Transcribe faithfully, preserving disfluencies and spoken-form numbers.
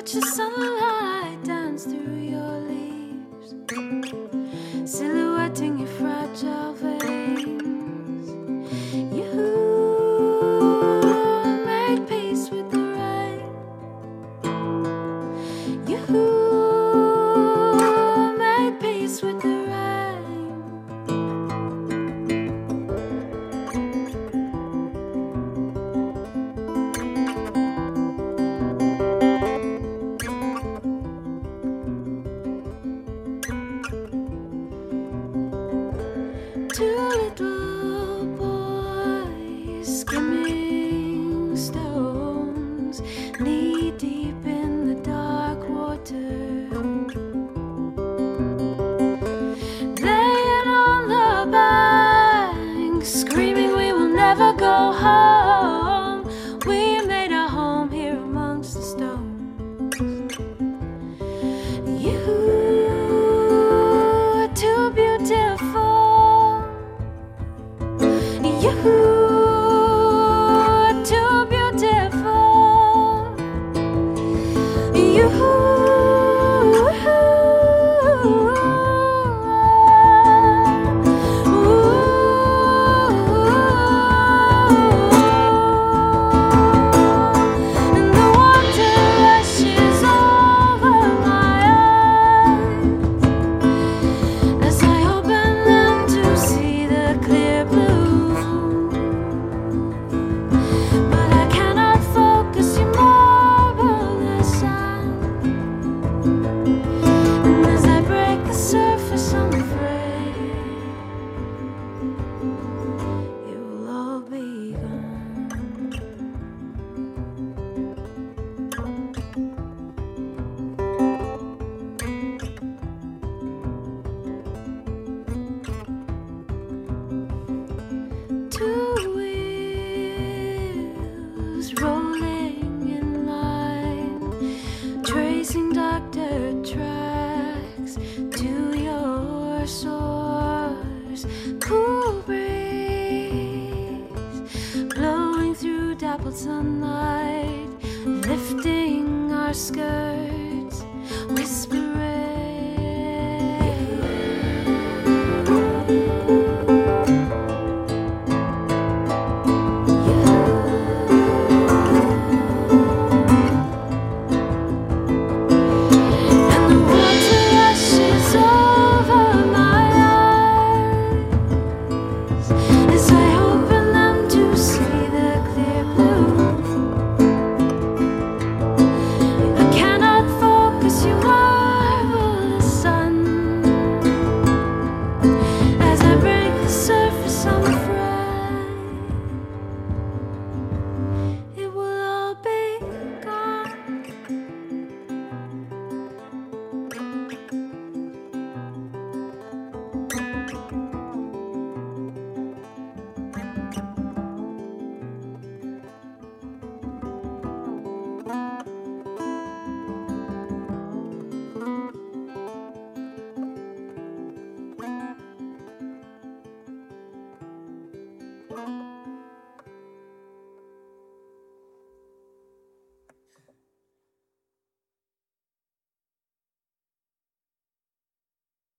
Watch the sunlight dance through your leaves, silhouetting your fragile veins. You make peace with the rain. You make peace with the rain. Two little boys skimming stones, knee deep in the dark water, laying on the bank, screaming we will never go home. We made our home here amongst the stones. You are too beautiful. You are too beautiful. You and the water rushes over my eyes as I open them to see the clear blue. But I cannot focus your marvelous sound, and as I break the surface, I'm afraid it will all be gone. Two wheels rolling in line, tracing dark dirt tracks to your source. Cool breeze blowing through dappled sunlight, lifting our skirts.